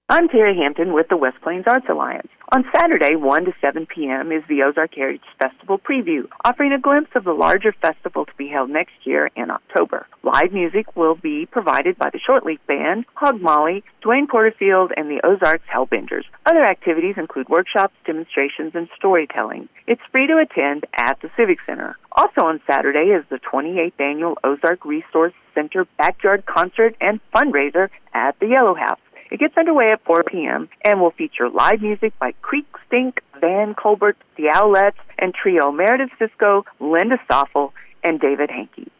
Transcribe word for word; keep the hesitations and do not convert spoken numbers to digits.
I'm Terry Hampton with the West Plains Arts Alliance. On Saturday, one to seven p.m. is the Ozark Heritage Festival preview, offering a glimpse of the larger festival to be held next year in October. Live music will be provided by the Shortleaf Band, Hog Molly, Dwayne Porterfield, and the Ozarks Hellbenders. Other activities include workshops, demonstrations, and storytelling. It's free to attend at the Civic Center. Also on Saturday is the twenty-eighth Annual Ozark Resource Center Backyard Concert and Fundraiser at the Yellow House. It gets underway at four p.m. and will feature live music by Creek Stink, Van Colbert, the Owlettes, and trio Meredith Cisco, Linda Stoffel, and David Hankey.